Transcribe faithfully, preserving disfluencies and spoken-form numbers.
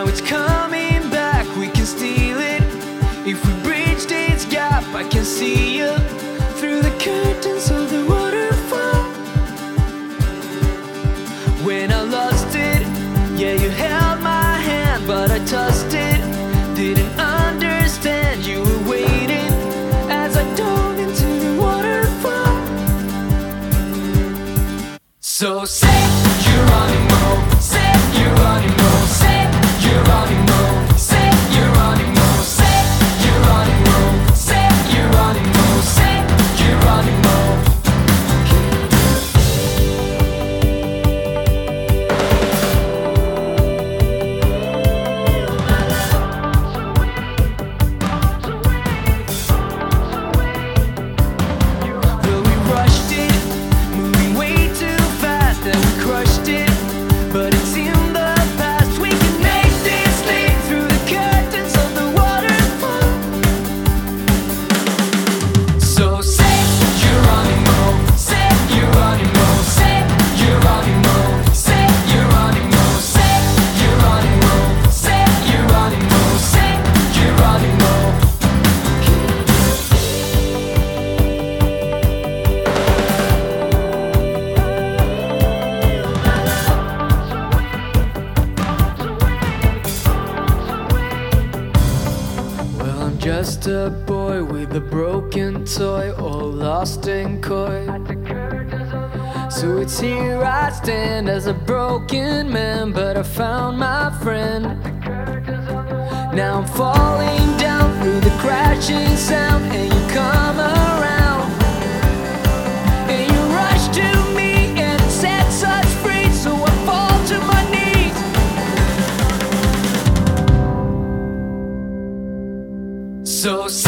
it's coming back, we can steal it. If we bridge this gap, I can see you through the curtains of the waterfall. When I lost it, yeah, you held my hand, but I tossed it. Didn't understand you were waiting as I dove into the waterfall. So say Geronimo, say Geronimo, say Geronimo, say Geronimo, say Geronimo, say Geronimo, say Geronimo. Well, we rushed it, moving way too fast, and we crushed it. But it's in the past, we can make this leap through the curtains of the waterfall. So say Geronimo, say Geronimo, say Geronimo, say Geronimo, say Geronimo, say Geronimo, say Geronimo. Well, I'm just a boy with a broken toy, all lost and coy. So it's here I stand as a broken man, but I found my friend. Now I'm falling down through the crashing sound, and you come around, and you rush to me, and it sets us free. So I fall to my knees. So